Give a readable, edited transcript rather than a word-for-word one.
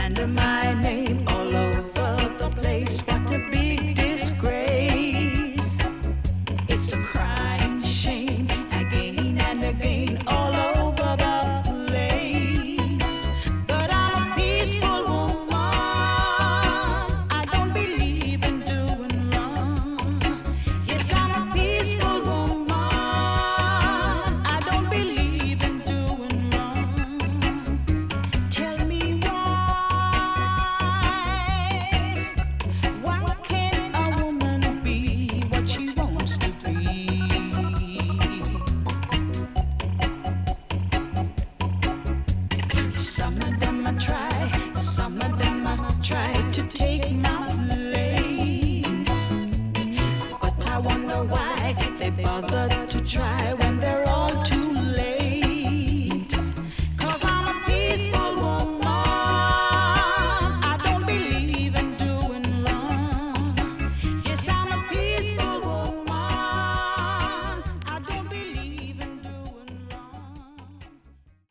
slander my name all over the place. What a big disgrace. It's a crying shame again and again all over the place. But I'm a peaceful woman. I don't believe in doing wrong. Yes, I'm a peaceful woman. I don't believe in doing wrong. Tell me why can't a woman be what she wants to be? Some of them I try, some of them I try to take my place, but I wonder why they bother to try